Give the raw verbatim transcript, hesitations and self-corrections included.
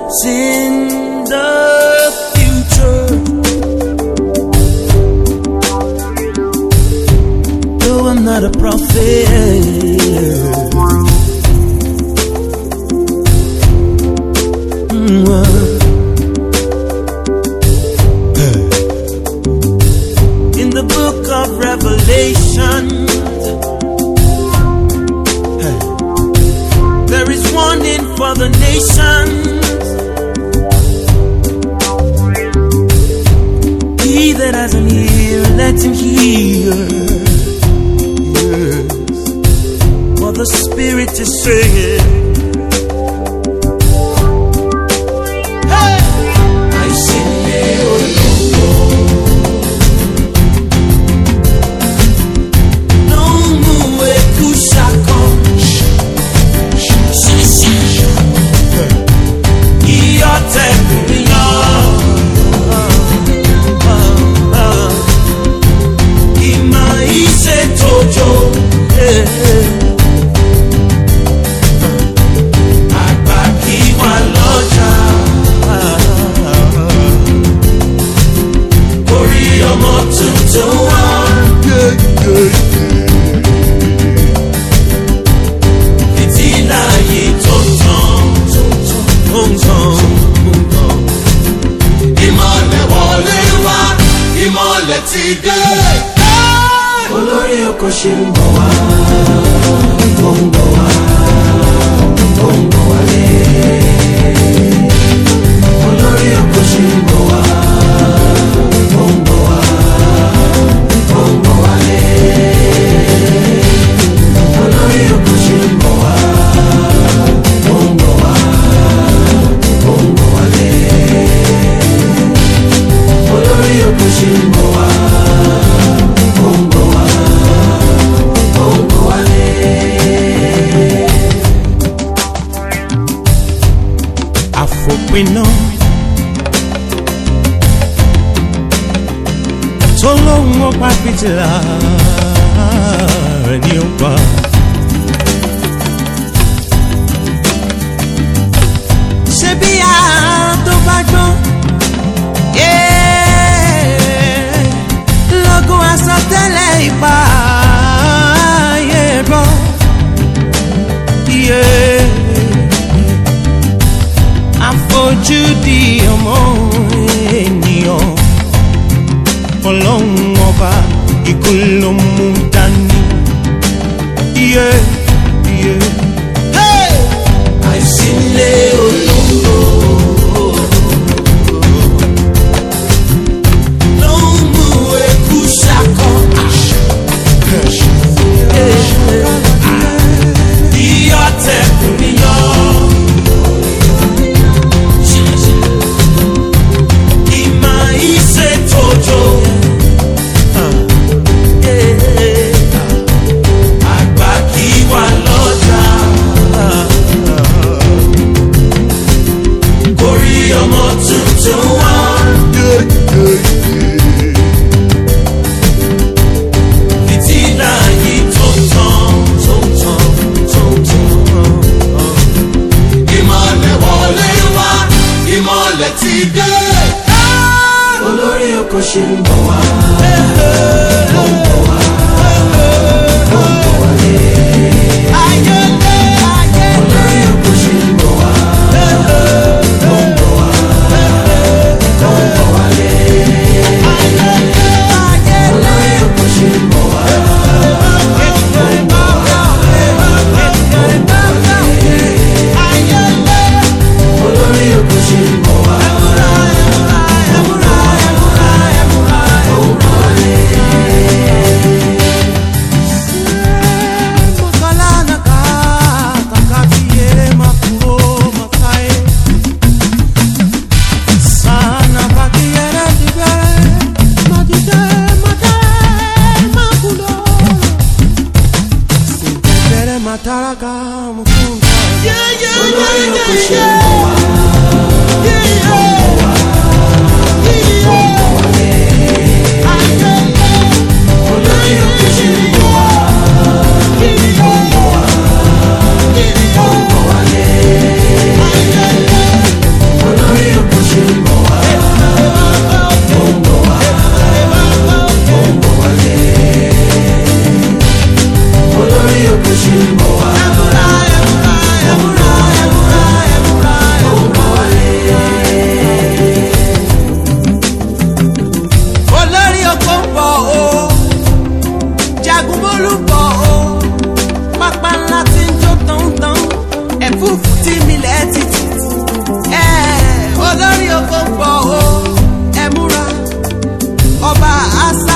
It's in the future. Though I'm not a prophet, in the book of Revelation, there is warning for the nations. He that has an ear, let him hear. Yes, what the Spirit is saying. Olórí oko ṣe ń bọ̀ wá, ó ń bọ̀ wá, ó ń bọ̀ wálé. Olórí oko ṣe ń bọ̀ wá, ó ń bọ̀ wá, ó ń bọ̀ wálé. Olórí oko ṣe ń bọ̀ wá, ó ń bọ̀ wá, ó ń bọ̀ wálé. Olórí oko ṣe ń bọ̀ wá. Àfòpiná tó lóhùn ọ̀pá fìtílà rẹ̀ ní ọ̀pá. Ṣé bí a tó bá gbọ́n lọ́gùn àsọtẹ́lẹ̀ ìpà ayé gbọ́. Àfojúdi ọmọ ènìyàn, Ọlọ́run ọba ikú ló mú dání. Yeah, yeah. Hey! Àìsílé olóńgbò ló ń mú eku ṣakọ. Iyọ̀tẹ̀ kò ní yọ. Olórí oko ṣe ń bọ̀ wá, ó ń bọ̀ wá, ó ń bọ̀ wálé. Olórí oko ṣe ń bọ̀ wá, ó ń bọ̀ wá, ó ń bọ̀ wálé. Olórí oko ṣe ń bọ̀ wá, ó ń bọ̀ wá, ó ń bọ̀ wálé. Olórí oko ṣe ń bọ̀ wá. bọ̀ o pápá ńlá tí ń jó tán-tán ẹ̀fúùfù tí milẹ̀ títì olórí oko ń bọ̀ o ẹ múra ọba àṣà.